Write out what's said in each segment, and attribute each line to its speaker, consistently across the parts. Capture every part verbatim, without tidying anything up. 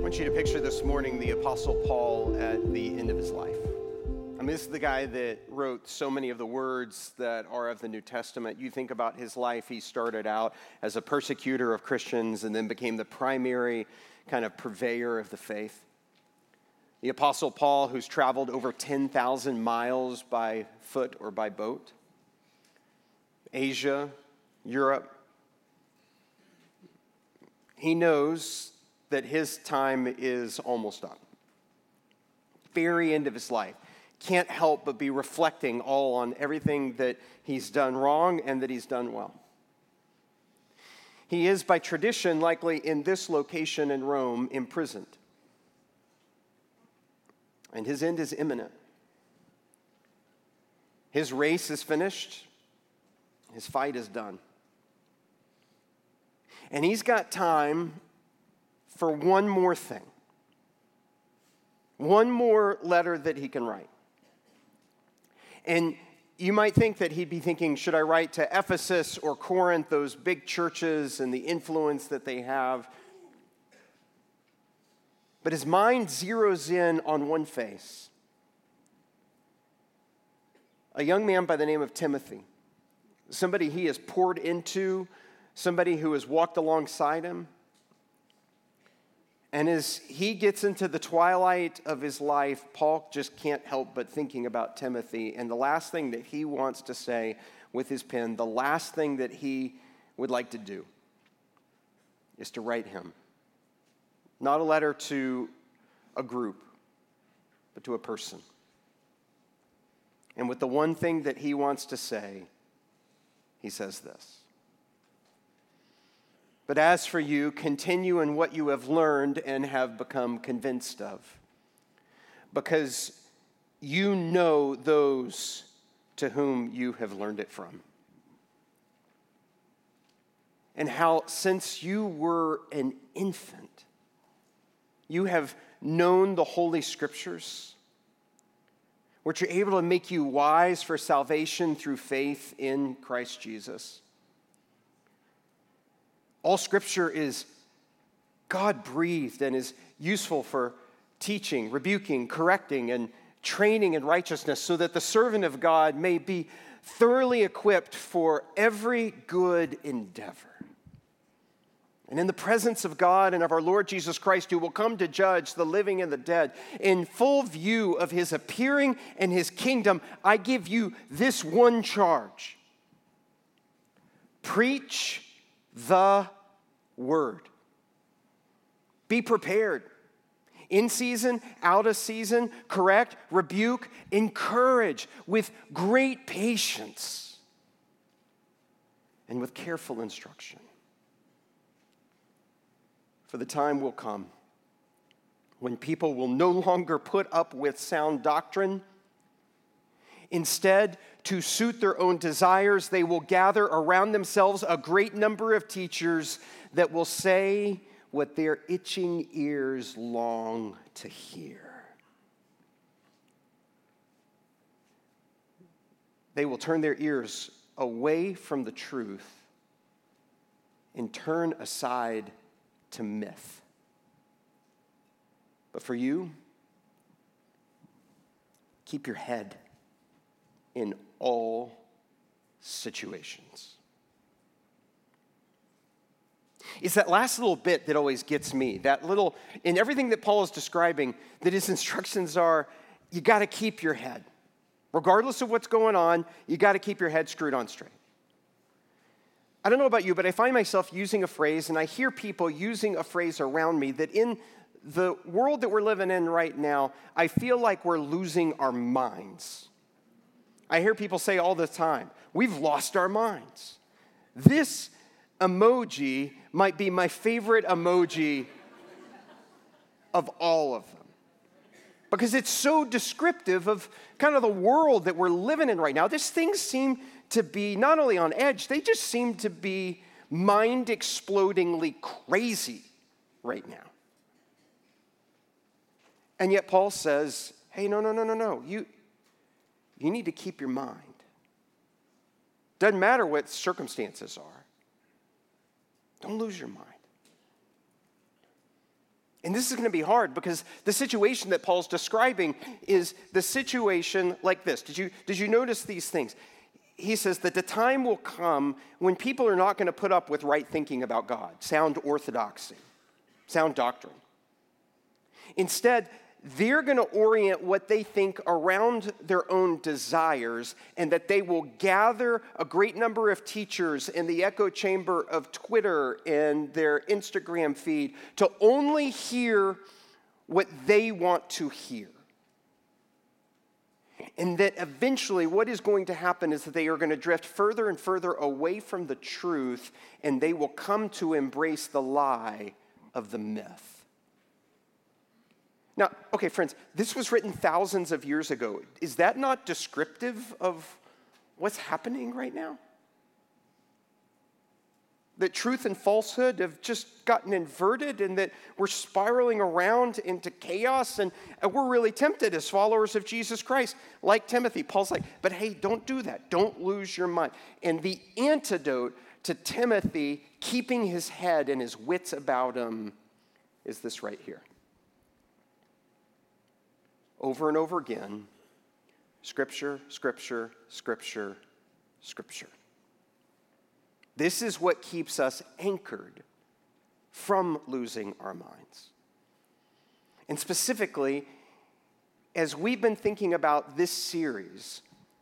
Speaker 1: want you to picture this morning the Apostle Paul at the end of his life. I mean, this is the guy that wrote so many of the words that are of the New Testament. You think about his life, he started out as a persecutor of Christians and then became the primary kind of purveyor of the faith. The Apostle Paul, who's traveled over ten thousand miles by foot or by boat. Asia, Europe. He knows that his time is almost up. Very end of his life. Can't help but be reflecting all on everything that he's done wrong and that he's done well. He is, by tradition, likely in this location in Rome, imprisoned. And his end is imminent. His race is finished. His fight is done. And he's got time for one more thing. One more letter that he can write. And you might think that he'd be thinking, should I write to Ephesus or Corinth, those big churches and the influence that they have? But his mind zeroes in on one face. A young man by the name of Timothy. Somebody he has poured into, somebody who has walked alongside him. And as he gets into the twilight of his life, Paul just can't help but thinking about Timothy. And the last thing that he wants to say with his pen, the last thing that he would like to do is to write him. Not a letter to a group, but to a person. And with the one thing that he wants to say, he says this. But as for you, continue in what you have learned and have become convinced of, because you know those to whom you have learned it from. And how since you were an infant, you have known the Holy Scriptures, which are able to make you wise for salvation through faith in Christ Jesus. All Scripture is God-breathed and is useful for teaching, rebuking, correcting, and training in righteousness, so that the servant of God may be thoroughly equipped for every good endeavor. And in the presence of God and of our Lord Jesus Christ, who will come to judge the living and the dead, in full view of his appearing and his kingdom, I give you this one charge. Preach the word. Be prepared. In season, out of season, correct, rebuke, encourage with great patience and with careful instruction. For the time will come when people will no longer put up with sound doctrine. Instead, to suit their own desires, they will gather around themselves a great number of teachers that will say what their itching ears long to hear. They will turn their ears away from the truth and turn aside to myth. But for you, keep your head in all situations. It's that last little bit that always gets me. That little, in everything that Paul is describing, that his instructions are, you got to keep your head. Regardless of what's going on, you got to keep your head screwed on straight. I don't know about you, but I find myself using a phrase, and I hear people using a phrase around me that in the world that we're living in right now, I feel like we're losing our minds. I hear people say all the time, we've lost our minds. This emoji might be my favorite emoji of all of them, because it's so descriptive of kind of the world that we're living in right now. These things seem to be not only on edge, they just seem to be mind-explodingly crazy right now. And yet Paul says, hey, no, no, no, no, no. You, you need to keep your mind. Doesn't matter what circumstances are. Don't lose your mind. And this is going to be hard because the situation that Paul's describing is the situation like this. Did you, did you notice these things? He says that the time will come when people are not going to put up with right thinking about God, sound orthodoxy, sound doctrine. Instead, they're going to orient what they think around their own desires, and that they will gather a great number of teachers in the echo chamber of Twitter and their Instagram feed to only hear what they want to hear. And that eventually what is going to happen is that they are going to drift further and further away from the truth, and they will come to embrace the lie of the myth. Now, okay, friends, this was written thousands of years ago. Is that not descriptive of what's happening right now? That truth and falsehood have just gotten inverted, and that we're spiraling around into chaos, and, and we're really tempted as followers of Jesus Christ. Like Timothy, Paul's like, but hey, don't do that. Don't lose your mind. And the antidote to Timothy keeping his head and his wits about him is this right here. Over and over again, Scripture, Scripture, Scripture, Scripture. This is what keeps us anchored from losing our minds. And specifically, as we've been thinking about this series,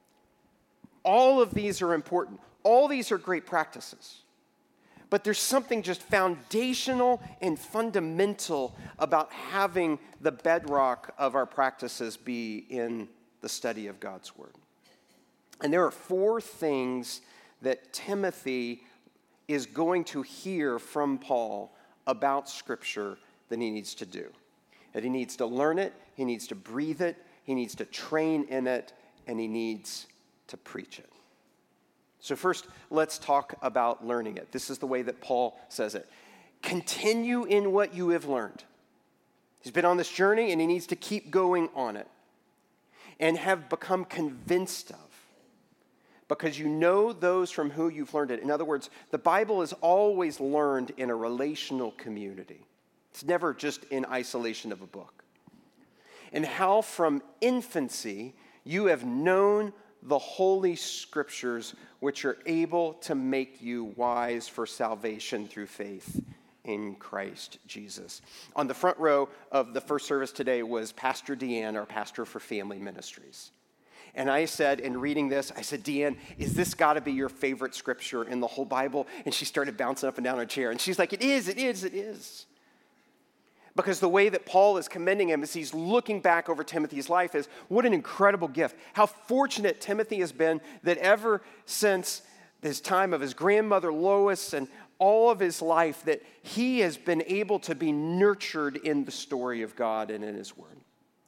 Speaker 1: all of these are important. All these are great practices. But there's something just foundational and fundamental about having the bedrock of our practices be in the study of God's Word. And there are four things that Timothy is going to hear from Paul about Scripture that he needs to do. That he needs to learn it, he needs to breathe it, he needs to train in it, and he needs to preach it. So first, let's talk about learning it. This is the way that Paul says it. Continue in what you have learned. He's been on this journey and he needs to keep going on it. And have become convinced of. Because you know those from whom you've learned it. In other words, the Bible is always learned in a relational community. It's never just in isolation of a book. And how from infancy you have known the Holy Scriptures, which are able to make you wise for salvation through faith in Christ Jesus. On the front row of the first service today was Pastor Deanne, our pastor for family ministries. And I said, in reading this, I said, Deanne, is this got to be your favorite scripture in the whole Bible? And she started bouncing up and down her chair. And she's like, it is, it is, it is. Because the way that Paul is commending him as he's looking back over Timothy's life is, what an incredible gift. How fortunate Timothy has been that ever since his time of his grandmother Lois and all of his life that he has been able to be nurtured in the story of God and in his word.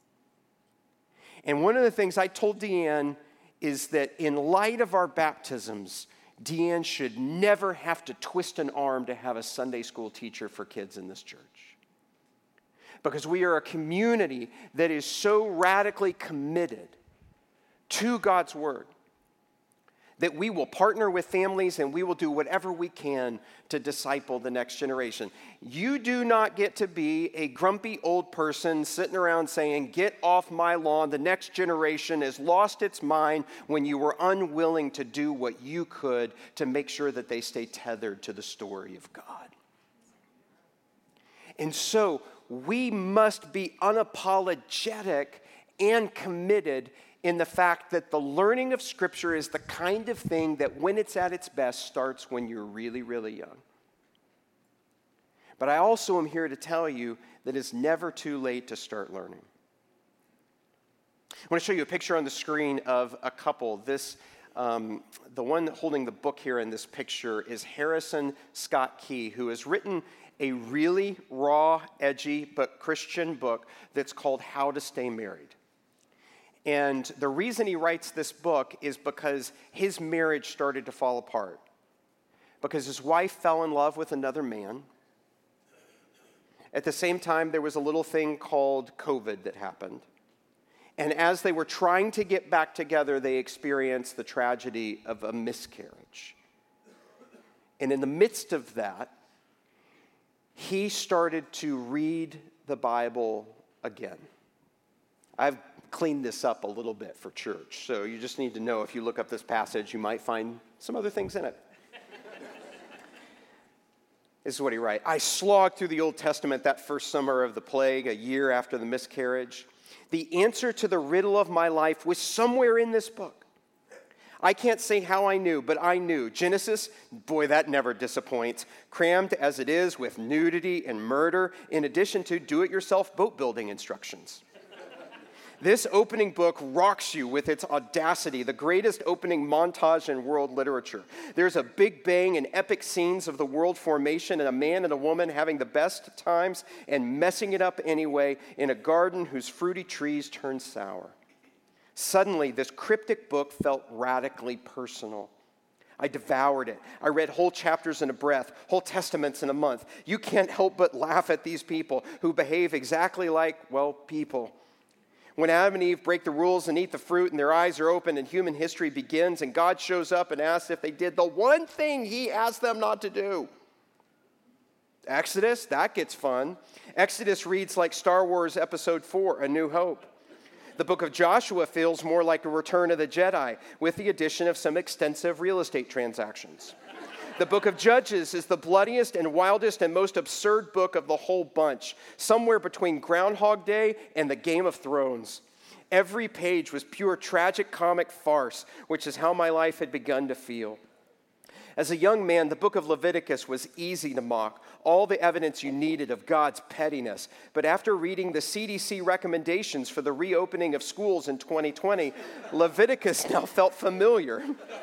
Speaker 1: And one of the things I told Deanne is that in light of our baptisms, Deanne should never have to twist an arm to have a Sunday school teacher for kids in this church. Because we are a community that is so radically committed to God's word that we will partner with families and we will do whatever we can to disciple the next generation. You do not get to be a grumpy old person sitting around saying, get off my lawn. The next generation has lost its mind when you were unwilling to do what you could to make sure that they stay tethered to the story of God. And so we must be unapologetic and committed in the fact that the learning of Scripture is the kind of thing that when it's at its best starts when you're really, really young. But I also am here to tell you that it's never too late to start learning. I want to show you a picture on the screen of a couple. This, um, the one holding the book here in this picture is Harrison Scott Key, who has written a really raw, edgy, but Christian book that's called How to Stay Married. And the reason he writes this book is because his marriage started to fall apart. Because his wife fell in love with another man. At the same time, there was a little thing called COVID that happened. And as they were trying to get back together, they experienced the tragedy of a miscarriage. And in the midst of that, he started to read the Bible again. I've cleaned this up a little bit for church, so you just need to know if you look up this passage, you might find some other things in it. This is what he writes. I slogged through the Old Testament that first summer of the plague, a year after the miscarriage. The answer to the riddle of my life was somewhere in this book. I can't say how I knew, but I knew. Genesis, boy, that never disappoints. Crammed as it is with nudity and murder, in addition to do-it-yourself boat building instructions. This opening book rocks you with its audacity, the greatest opening montage in world literature. There's a big bang and epic scenes of the world formation and a man and a woman having the best times and messing it up anyway in a garden whose fruity trees turn sour. Suddenly, this cryptic book felt radically personal. I devoured it. I read whole chapters in a breath, whole testaments in a month. You can't help but laugh at these people who behave exactly like, well, people. When Adam and Eve break the rules and eat the fruit and their eyes are open and human history begins and God shows up and asks if they did the one thing he asked them not to do. Exodus, that gets fun. Exodus reads like Star Wars Episode four, A New Hope. The book of Joshua feels more like a Return of the Jedi with the addition of some extensive real estate transactions. The book of Judges is the bloodiest and wildest and most absurd book of the whole bunch, somewhere between Groundhog Day and the Game of Thrones. Every page was pure tragic comic farce, which is how my life had begun to feel. As a young man, the book of Leviticus was easy to mock, all the evidence you needed of God's pettiness. But after reading the C D C recommendations for the reopening of schools in twenty twenty, Leviticus now felt familiar.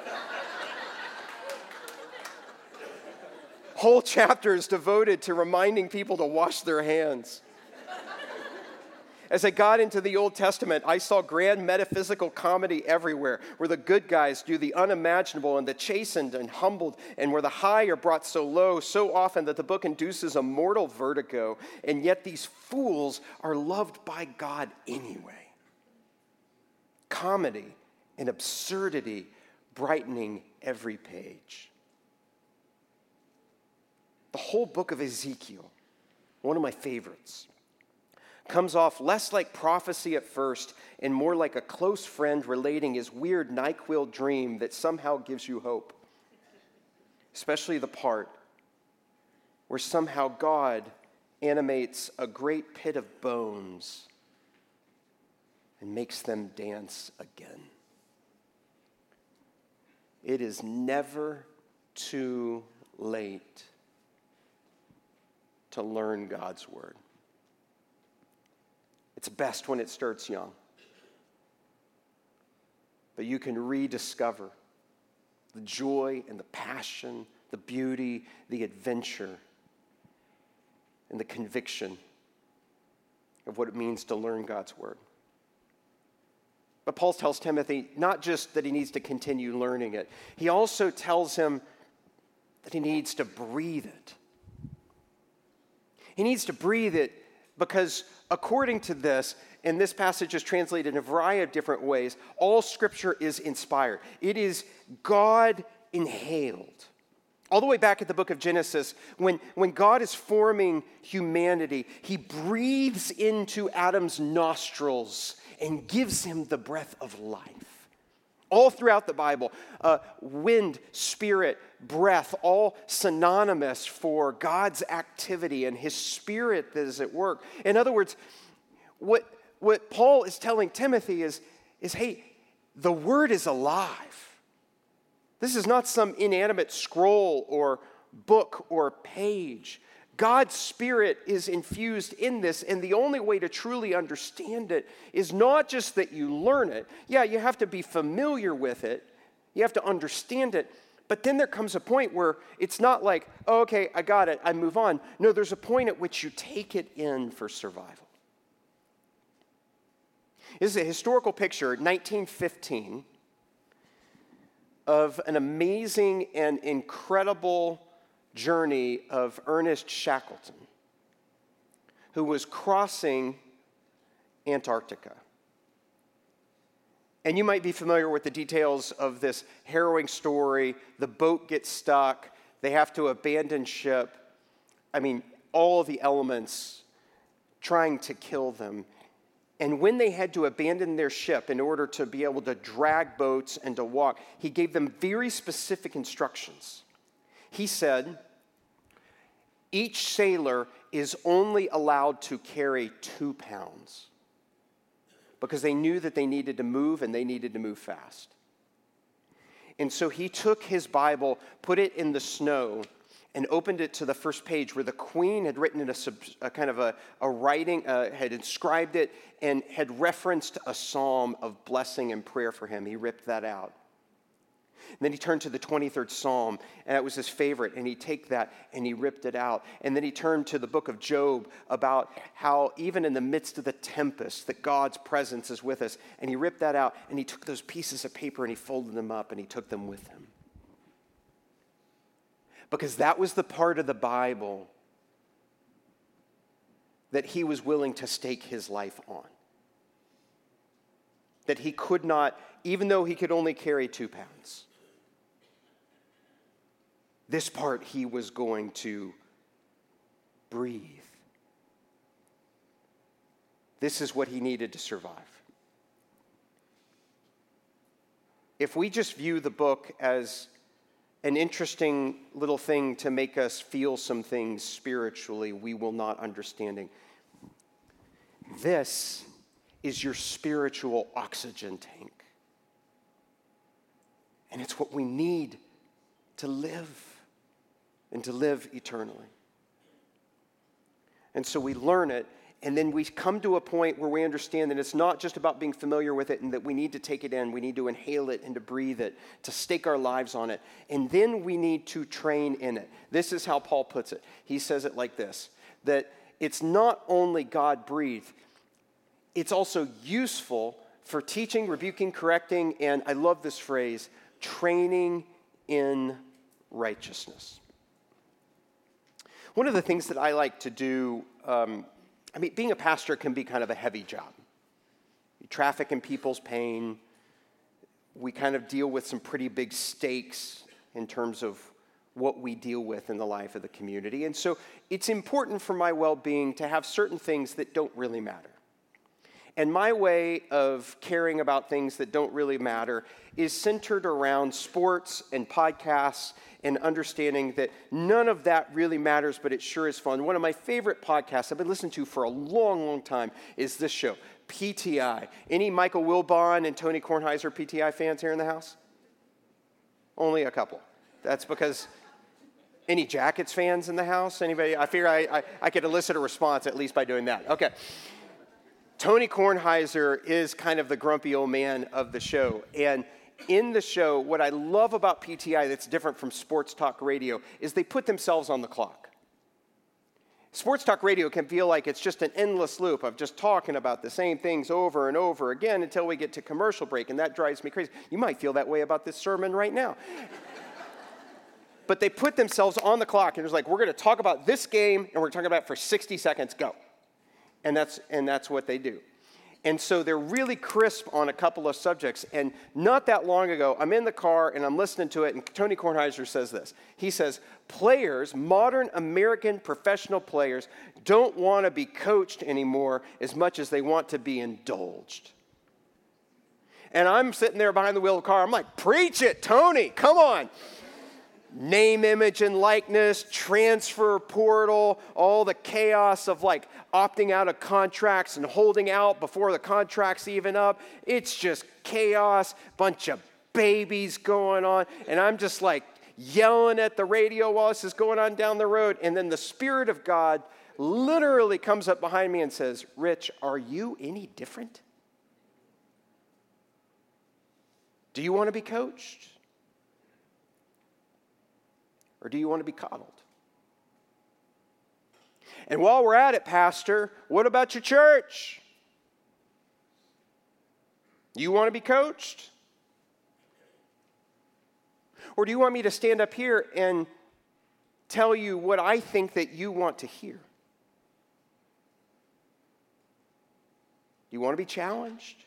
Speaker 1: Whole chapters devoted to reminding people to wash their hands. As I got into the Old Testament, I saw grand metaphysical comedy everywhere, where the good guys do the unimaginable and the chastened and humbled, and where the high are brought so low so often that the book induces a mortal vertigo, and yet these fools are loved by God anyway. Comedy and absurdity brightening every page. The whole book of Ezekiel, one of my favorites, comes off less like prophecy at first and more like a close friend relating his weird NyQuil dream that somehow gives you hope. Especially the part where somehow God animates a great pit of bones and makes them dance again. It is never too late to learn God's word. It's best when it starts young. But you can rediscover the joy and the passion, the beauty, the adventure, and the conviction of what it means to learn God's word. But Paul tells Timothy not just that he needs to continue learning it, he also tells him that he needs to breathe it. He needs to breathe it because according to this, and this passage is translated in a variety of different ways, all Scripture is inspired. It is God inhaled. All the way back at the book of Genesis, when, when God is forming humanity, he breathes into Adam's nostrils and gives him the breath of life. All throughout the Bible, uh, wind, spirit, breath, all synonymous for God's activity and his spirit that is at work. In other words, what, what Paul is telling Timothy is, is, hey, the word is alive. This is not some inanimate scroll or book or page. God's Spirit is infused in this, and the only way to truly understand it is not just that you learn it. Yeah, you have to be familiar with it. You have to understand it. But then there comes a point where it's not like, oh, okay, I got it, I move on. No, there's a point at which you take it in for survival. This is a historical picture, nineteen fifteen, of an amazing and incredible journey of Ernest Shackleton, who was crossing Antarctica. And you might be familiar with the details of this harrowing story. The boat gets stuck. They have to abandon ship. I mean, all of the elements trying to kill them. And when they had to abandon their ship in order to be able to drag boats and to walk, he gave them very specific instructions. He said, each sailor is only allowed to carry two pounds because they knew that they needed to move and they needed to move fast. And so he took his Bible, put it in the snow, and opened it to the first page where the queen had written in a, sub, a kind of a, a writing, uh, had inscribed it, and had referenced a psalm of blessing and prayer for him. He ripped that out. And then he turned to the twenty-third Psalm, and that was his favorite, and he'd take that and he ripped it out. And then he turned to the book of Job about how even in the midst of the tempest that God's presence is with us, and he ripped that out, and he took those pieces of paper and he folded them up and he took them with him. Because that was the part of the Bible that he was willing to stake his life on. That he could not, even though he could only carry two pounds, this part he was going to breathe. This is what he needed to survive. If we just view the book as an interesting little thing to make us feel some things spiritually, we will not understanding. This is your spiritual oxygen tank. And it's what we need to live and to live eternally. And so we learn it, and then we come to a point where we understand that it's not just about being familiar with it and that we need to take it in, we need to inhale it and to breathe it, to stake our lives on it. And then we need to train in it. This is how Paul puts it. He says it like this, that it's not only God-breathed, it's also useful for teaching, rebuking, correcting, and I love this phrase, training in righteousness. One of the things that I like to do, um, I mean, being a pastor can be kind of a heavy job. You traffic in people's pain. We kind of deal with some pretty big stakes in terms of what we deal with in the life of the community. And so it's important for my well-being to have certain things that don't really matter. And my way of caring about things that don't really matter is centered around sports and podcasts and understanding that none of that really matters, but it sure is fun. One of my favorite podcasts I've been listening to for a long, long time is this show, P T I. Any Michael Wilbon and Tony Kornheiser P T I fans here in the house? Only a couple. That's because... Any Jackets fans in the house? Anybody? I figure I, I, I could elicit a response at least by doing that. Okay. Tony Kornheiser is kind of the grumpy old man of the show. And in the show, what I love about P T I that's different from sports talk radio is they put themselves on the clock. Sports talk radio can feel like it's just an endless loop of just talking about the same things over and over again until we get to commercial break, and that drives me crazy. You might feel that way about this sermon right now. But they put themselves on the clock, and it's like, we're going to talk about this game, and we're talking about it for sixty seconds, go. And that's and that's what they do. And so they're really crisp on a couple of subjects. And not that long ago, I'm in the car, and I'm listening to it, and Tony Kornheiser says this. He says, players, modern American professional players, don't want to be coached anymore as much as they want to be indulged. And I'm sitting there behind the wheel of the car. I'm like, preach it, Tony, come on. Name, image, and likeness, transfer portal, all the chaos of like opting out of contracts and holding out before the contract's even up. It's just chaos, bunch of babies going on. And I'm just like yelling at the radio while this is going on down the road. And then the Spirit of God literally comes up behind me and says, Rich, are you any different? Do you want to be coached? Or do you want to be coddled? And while we're at it, Pastor, what about your church? You want to be coached? Or do you want me to stand up here and tell you what I think that you want to hear? Do you want to be challenged?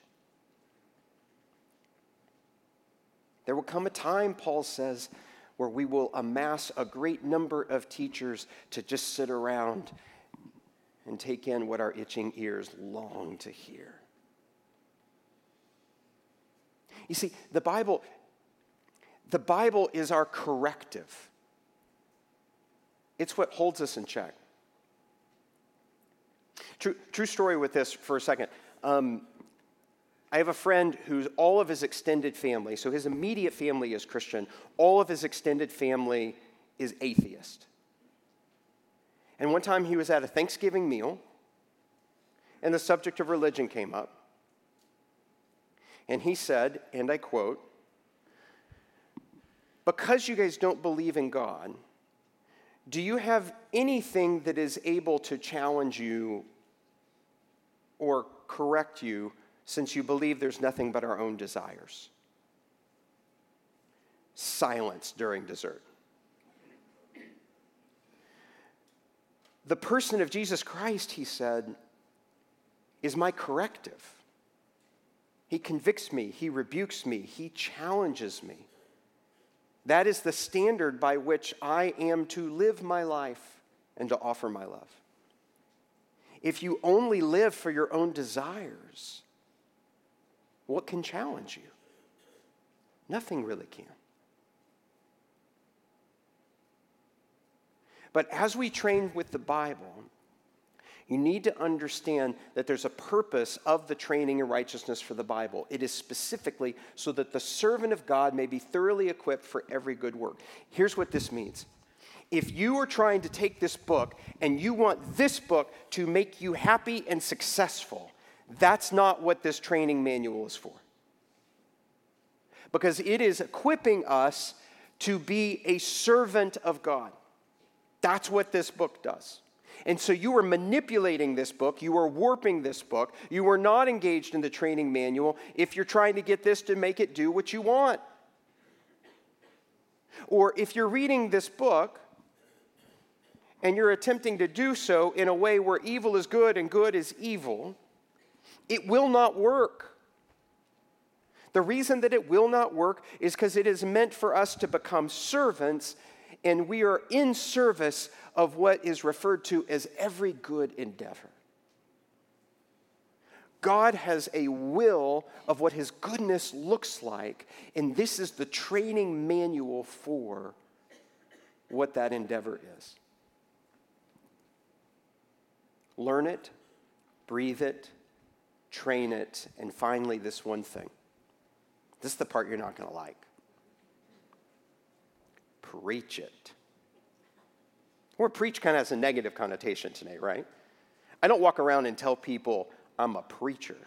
Speaker 1: There will come a time, Paul says, where we will amass a great number of teachers to just sit around and take in what our itching ears long to hear. You see, the Bible, the Bible is our corrective. It's what holds us in check. True, true story with this for a second. Um, I have a friend who's all of his extended family, so his immediate family is Christian. All of his extended family is atheist. And one time he was at a Thanksgiving meal, and the subject of religion came up. And he said, and I quote, "Because you guys don't believe in God, do you have anything that is able to challenge you or correct you, since you believe there's nothing but our own desires?" Silence during dessert. The person of Jesus Christ, he said, is my corrective. He convicts me, he rebukes me, he challenges me. That is the standard by which I am to live my life and to offer my love. If you only live for your own desires, what can challenge you? Nothing really can. But as we train with the Bible, you need to understand that there's a purpose of the training in righteousness for the Bible. It is specifically so that the servant of God may be thoroughly equipped for every good work. Here's what this means. If you are trying to take this book and you want this book to make you happy and successful, that's not what this training manual is for. Because it is equipping us to be a servant of God. That's what this book does. And so you are manipulating this book, you are warping this book, you are not engaged in the training manual if you're trying to get this to make it do what you want. Or if you're reading this book and you're attempting to do so in a way where evil is good and good is evil, it will not work. The reason that it will not work is because it is meant for us to become servants, and we are in service of what is referred to as every good endeavor. God has a will of what his goodness looks like, and this is the training manual for what that endeavor is. Learn it, breathe it, train it, and finally this one thing. This is the part you're not going to like. Preach it. Or preach kind of has a negative connotation today, right? I don't walk around and tell people I'm a preacher.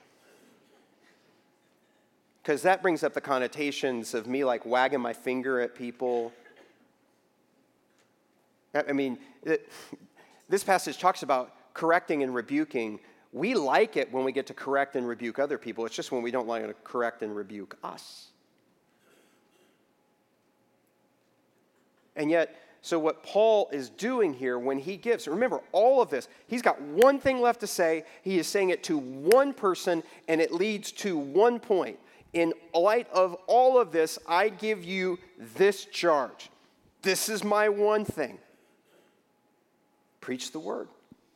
Speaker 1: Because that brings up the connotations of me like wagging my finger at people. I mean, it, this passage talks about correcting and rebuking. We like it when we get to correct and rebuke other people. It's just when we don't like to correct and rebuke us. And yet, so what Paul is doing here when he gives, remember all of this, he's got one thing left to say. He is saying it to one person, and it leads to one point. In light of all of this, I give you this charge. This is my one thing. Preach the word.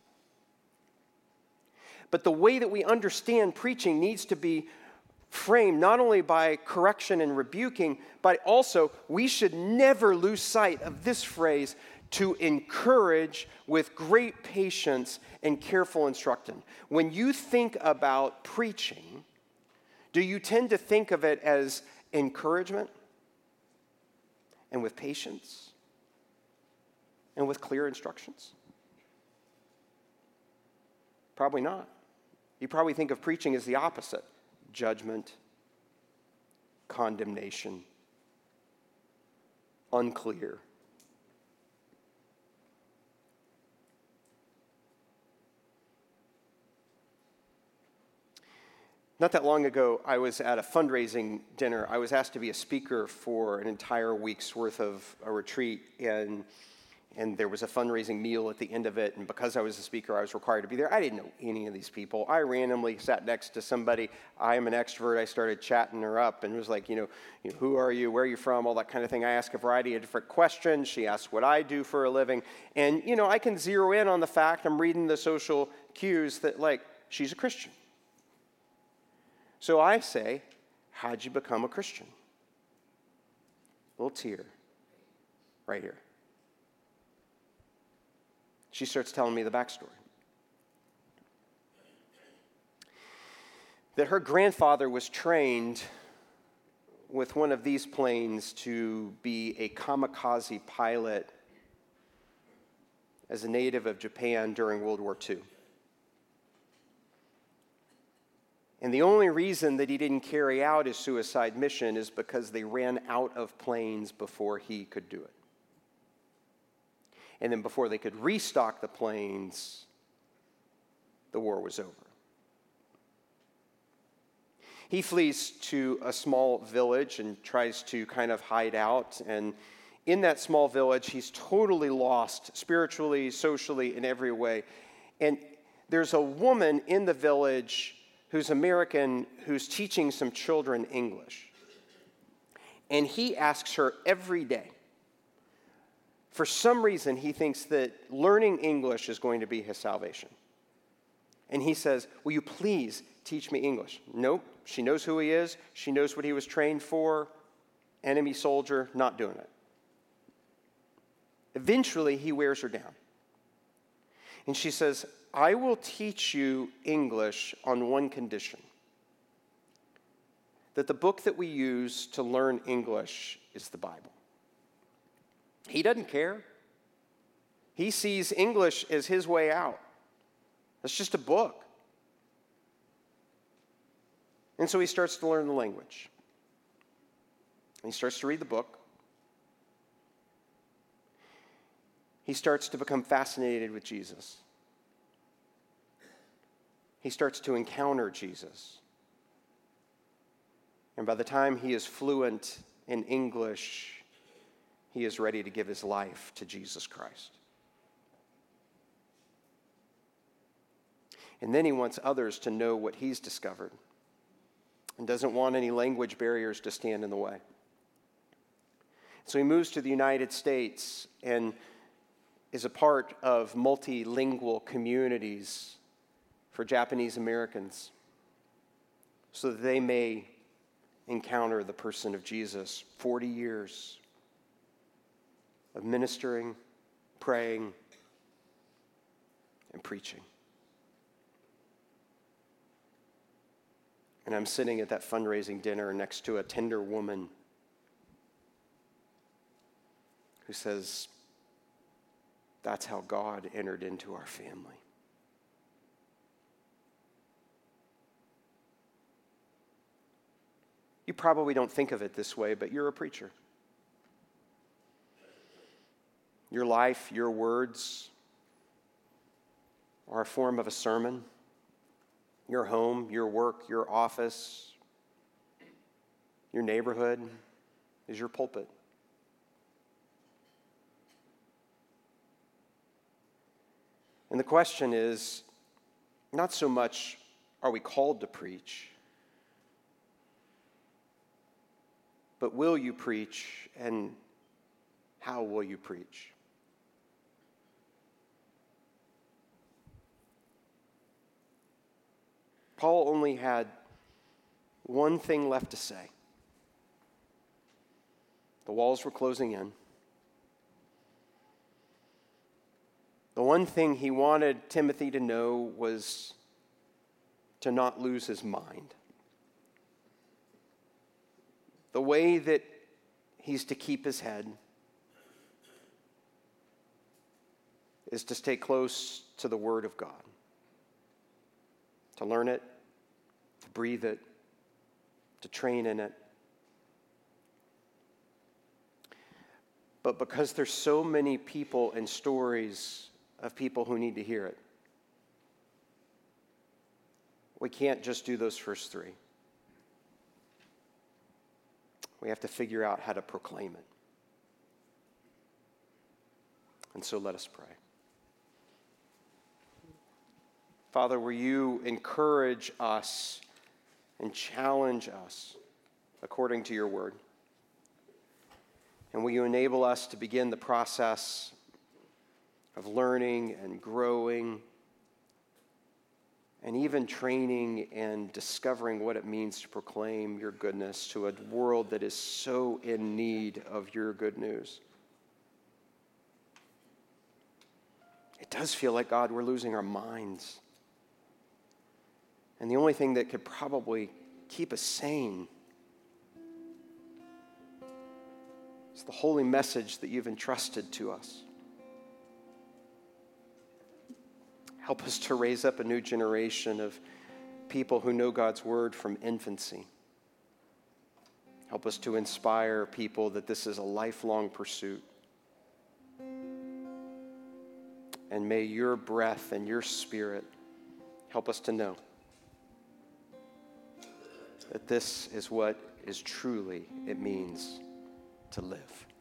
Speaker 1: But the way that we understand preaching needs to be framed not only by correction and rebuking, but also we should never lose sight of this phrase, to encourage with great patience and careful instruction. When you think about preaching, do you tend to think of it as encouragement and with patience and with clear instructions? Probably not. You probably think of preaching as the opposite. Judgment, condemnation, unclear. Not that long ago, I was at a fundraising dinner. I was asked to be a speaker for an entire week's worth of a retreat, and and there was a fundraising meal at the end of it, and because I was a speaker, I was required to be there. I didn't know any of these people. I randomly sat next to somebody. I am an extrovert. I started chatting her up and was like, you know, you know, who are you, where are you from, all that kind of thing. I asked a variety of different questions. She asked what I do for a living. And, you know, I can zero in on the fact, I'm reading the social cues, that, like, she's a Christian. So I say, how'd you become a Christian? Little tear right here. She starts telling me the backstory. That her grandfather was trained with one of these planes to be a kamikaze pilot as a native of Japan during World War Two. And the only reason that he didn't carry out his suicide mission is because they ran out of planes before he could do it. And then before they could restock the planes, the war was over. He flees to a small village and tries to kind of hide out. And in that small village, he's totally lost spiritually, socially, in every way. And there's a woman in the village who's American, who's teaching some children English. And he asks her every day. For some reason, he thinks that learning English is going to be his salvation. And he says, will you please teach me English? Nope. She knows who he is. She knows what he was trained for. Enemy soldier, not doing it. Eventually, he wears her down. And she says, I will teach you English on one condition. That the book that we use to learn English is the Bible. He doesn't care. He sees English as his way out. It's just a book. And so he starts to learn the language. And he starts to read the book. He starts to become fascinated with Jesus. He starts to encounter Jesus. And by the time he is fluent in English, he is ready to give his life to Jesus Christ. And then he wants others to know what he's discovered and doesn't want any language barriers to stand in the way. So he moves to the United States and is a part of multilingual communities for Japanese Americans so that they may encounter the person of Jesus. forty years of ministering, praying, and preaching. And I'm sitting at that fundraising dinner next to a tender woman who says, that's how God entered into our family. You probably don't think of it this way, but you're a preacher. Your life, your words are a form of a sermon. Your home, your work, your office, your neighborhood is your pulpit. And the question is, not so much are we called to preach, but will you preach, and how will you preach? Paul only had one thing left to say. The walls were closing in. The one thing he wanted Timothy to know was to not lose his mind. The way that he's to keep his head is to stay close to the Word of God, to learn it, to breathe it, to train in it. But because there's so many people and stories of people who need to hear it, we can't just do those first three. We have to figure out how to proclaim it. And so let us pray. Father, will you encourage us and challenge us according to your word? And will you enable us to begin the process of learning and growing and even training and discovering what it means to proclaim your goodness to a world that is so in need of your good news? It does feel like, God, we're losing our minds. And the only thing that could probably keep us sane is the holy message that you've entrusted to us. Help us to raise up a new generation of people who know God's word from infancy. Help us to inspire people that this is a lifelong pursuit. And may your breath and your spirit help us to know that this is what is truly it means to live.